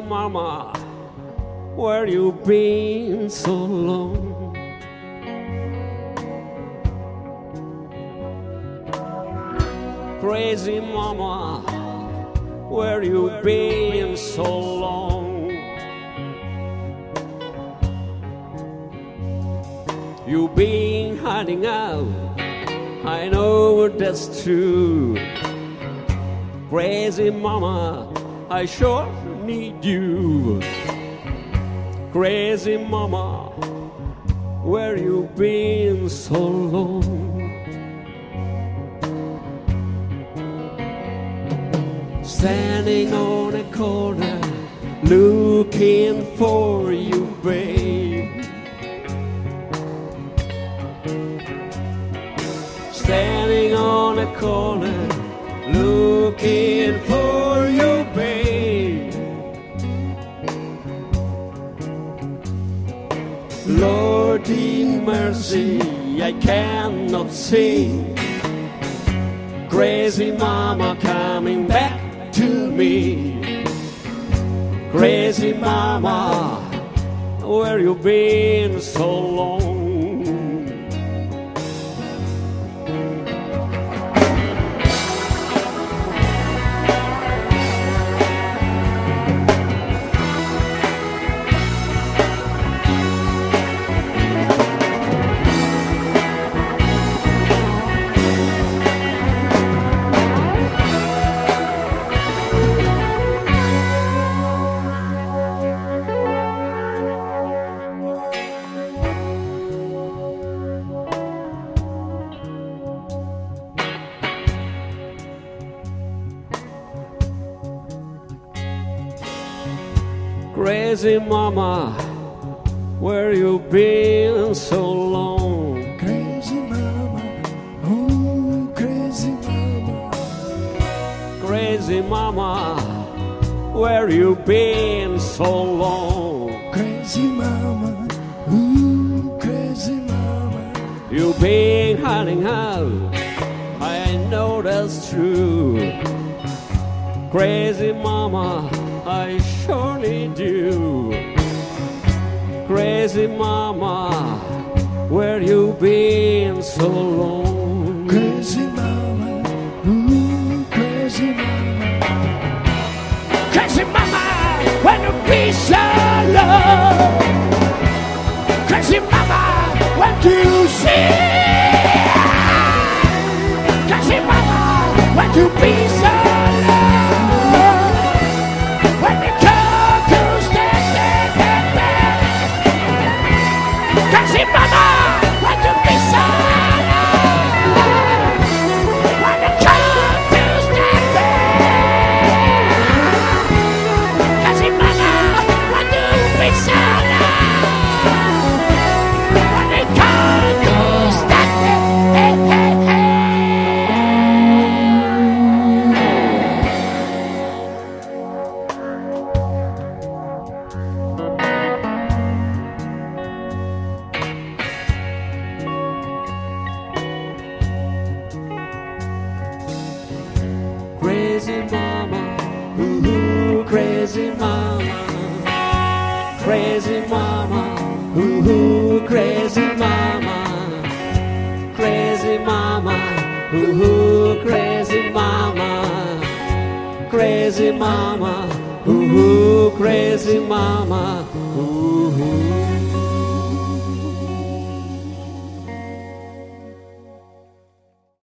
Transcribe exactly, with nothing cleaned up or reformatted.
mama, where you been so long? Crazy mama, where you been so long? You been hiding out, I know that's true. Crazy mama, I sure need you. Crazy mama, where you been so long? Standing on a corner, looking for you, babe. Standing on a corner, looking for you, babe. Lord in mercy, I cannot see crazy mama coming back to me. Crazy mama, where you been so long? Crazy mama, where you been so long? Crazy mama, oh crazy mama. Crazy mama, where you been so long? Crazy mama, ooh crazy mama. You been hiding out, I know that's true. Crazy mama, I sure need you. Crazy mama, where you been so long? Crazy mama, ooh crazy mama. Crazy mama, when you be so low. Crazy mama, when you see. Crazy mama, when you be so low. When you come to stand there, crazy mama, when you be so low. When you come to stand there, crazy mama, when you be so low. When you come to stand there. Crazy mama, ooh, crazy mama. Crazy mama, ooh, crazy mama. Crazy mama, ooh, crazy mama. Crazy mama,